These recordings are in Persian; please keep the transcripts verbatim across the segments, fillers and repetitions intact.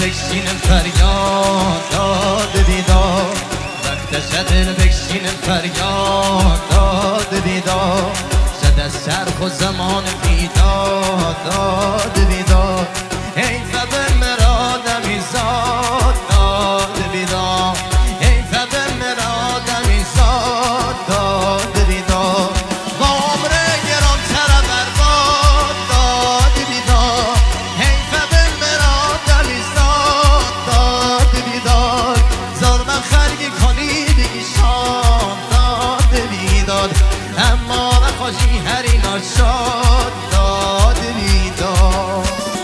بکشین فریاد داد بیدار، وقت دل بکشین فریاد داد بیدار، زد از چرخ و زمان بیداد داد بیدار، حیف به مرادمی زاد داد بیدار، حیف به مرادمی زاد داد بیدار، با عمر گران تر برباد داد بیدار، حیف به مرادمی زاد داد بیدار، ظلم خلقی کنی بگی شاد داد بیدار، اما نخوشی هر اینا شاد داد بیدار.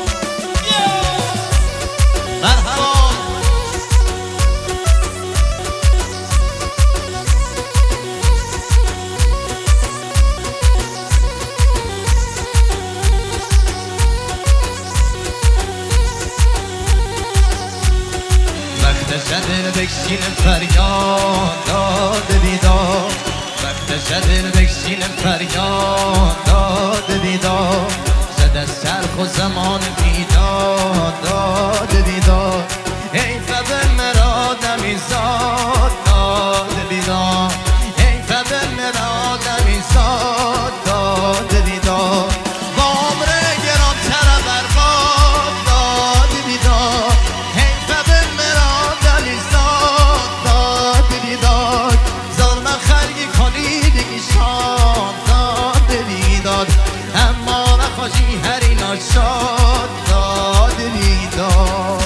دل بکشین فریاد داد بیدار، وقت دل بکشین فریاد داد بیدار، زد از چرخ و زمان بیداد داد بیدار، حیف به مرادمی زاد داد بیدار، حیف به مرادمی زاد داد بیدار، با عمر گران تر برباد داد بیدار، حیف به مرادمی زاد داد بیدار، ظلم خلقی کنی بگی شاد داد بیدار، اما نخوشی هر اینا شاد داد بیدار.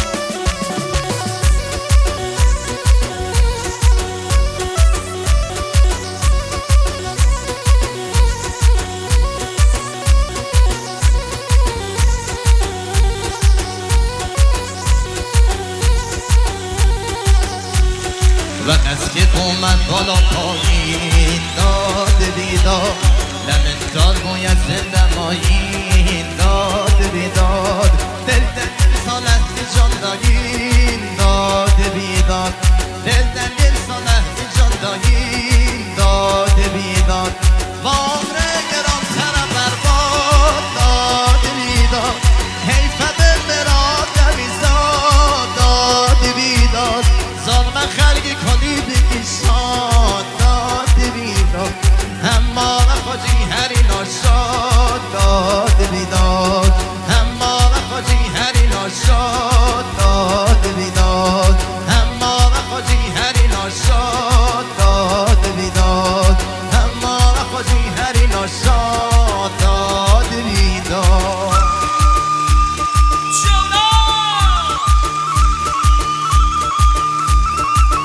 و از که اومد بالا پایین داد بیدار، لمن دار باید زنده مایین داد بیدار، دل دل سالت جان دایین داد بیدار، دل دل سالت جان دایین داد بیدار، با عمر گران تر برباد داد بیدار، حیف به مرادمی زاد داد بیدار، ظلم خلقی کنی بگی شاد داد بیدار، اما نخوشی هر اینا شاد داد بیدار، اما نخوشی هر اینا شاد داد بیدار، اما نخوشی هر اینا شاد داد بیدار، اما نخوشی هر اینا شاد داد بیدار.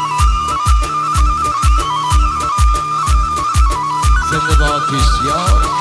زنده باد پیشیار.